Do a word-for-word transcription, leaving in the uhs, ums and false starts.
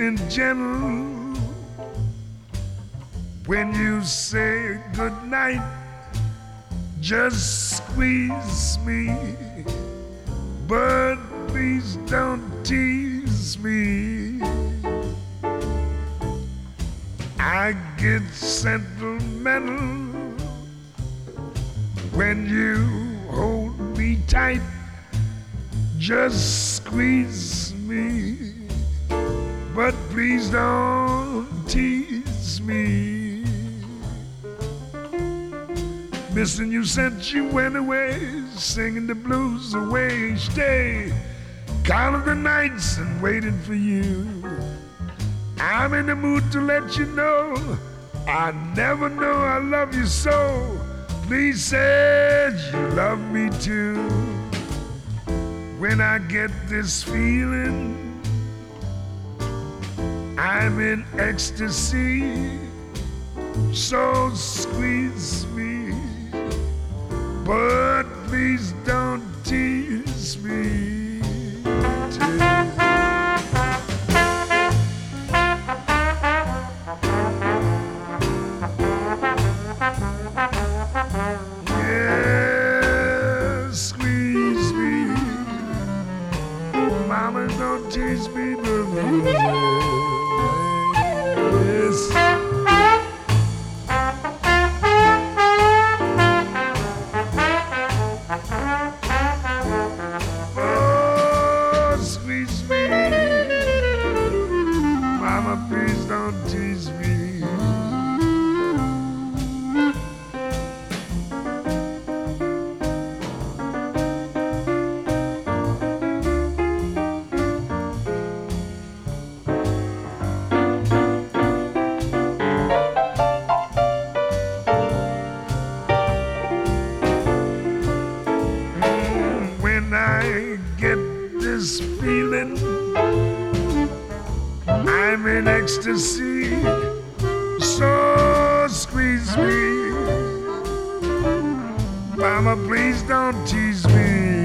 and gentle. When you say goodnight, just squeeze me, but please don't tease me. I get sentimental when you hold me tight, just squeeze me, but please don't tease me. Missing you since you went away, singing the blues away each day, counting the nights and waiting for you. I'm in the mood to let you know I never know I love you so. Please say you love me too. When I get this feeling, I'm in ecstasy. So squeeze me, but please don't tease me too. Yeah, squeeze me, mama, don't tease me, baby. Yes. Please don't tease me. When I get this feeling, I'm in ecstasy, so squeeze me. Mama, please don't tease me.